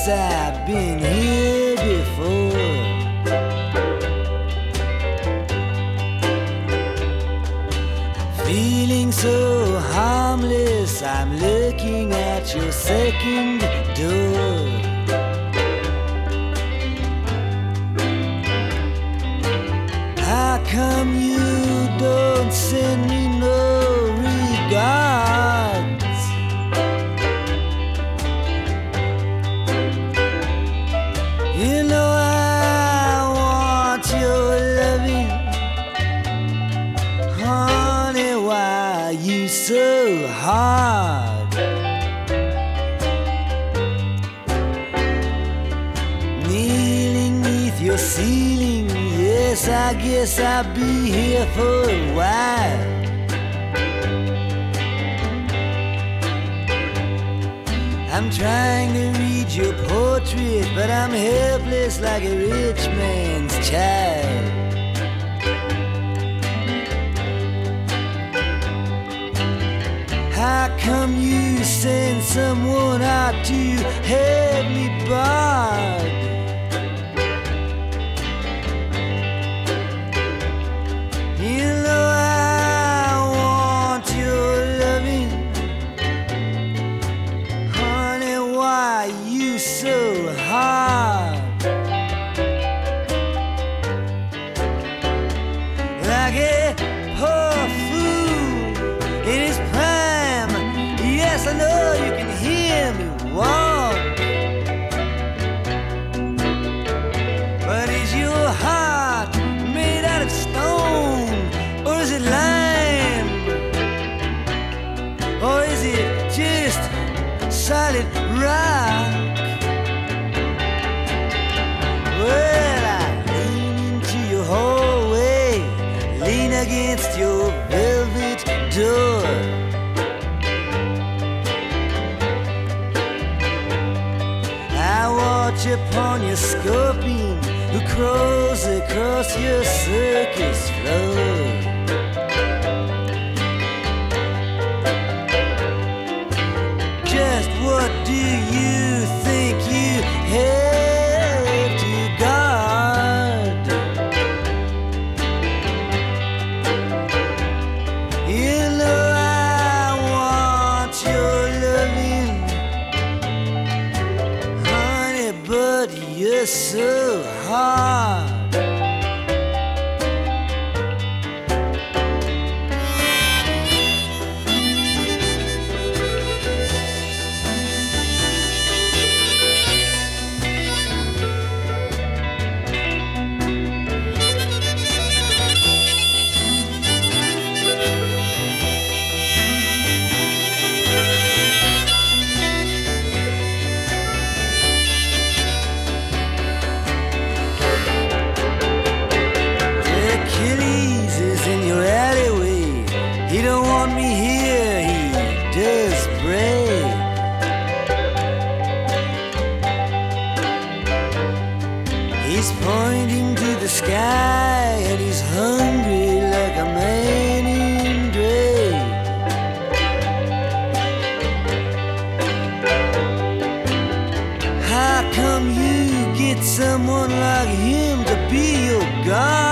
guess I've been here before. Feeling so harmless, I'm looking at your second door. How come you don't send me no regards? You know I want your loving. Honey, why are you so hard? Kneeling neath your ceiling, yes, I guess I'll be here for a while. I'm trying to read your portrait, but I'm helpless like a rich man's child. How come you send someone out to have me barred? You know I want your loving. Honey, why are you so hard? Like a poor fool in his prime. Yes, I know you can hear me walk. But is your heart made out of stone? Or is it lime? Or is it just solid rock? Well, I lean into your hallway, lean against your velvet door. I watch upon your scorpion who crawls across your circus floor. Just what do you think you have to guard? You know I want your loving, honey, but you're so hard. Achilles is in your alleyway. He don't want me here, he does pray. He's pointing to the sky and he's hungry like a man in gray. How come you get someone like him to be your God?